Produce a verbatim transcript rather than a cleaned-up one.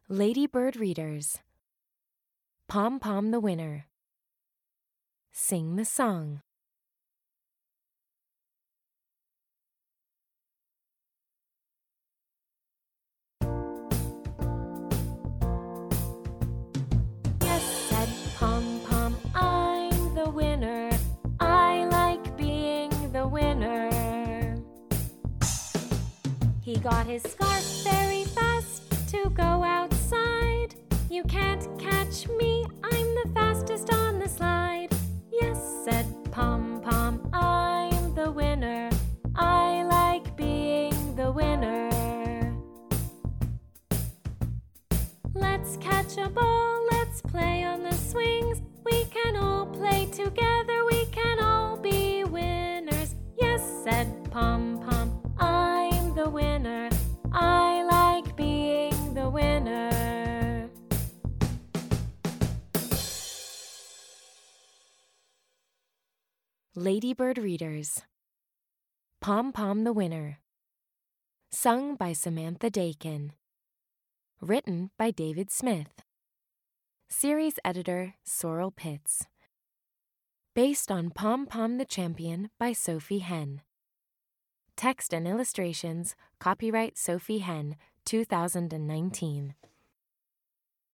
Ladybird Readers. Pom Pom the winner. Sing the song. Yes, said Pom Pom, I'm the winner. I like being the winner. He got his scarf very fast to go outside. You can't catch me, I'm the fastest on the slide. Yes, said Pom Pom, I'm the winner. I like being the winner. Let's catch a ball, let's play on the swings. We can all play together, we can all be winners. Yes, said Pom Pom, I'm the winner. I like being the winner. Ladybird Readers. Pom Pom the winner. Sung by Samantha Dakin. Written by David Smith. Series editor Sorrel Pitts. Based on Pom Pom the Champion by Sophie Henn. Text and illustrations, copyright Sophie Henn, two thousand nineteen.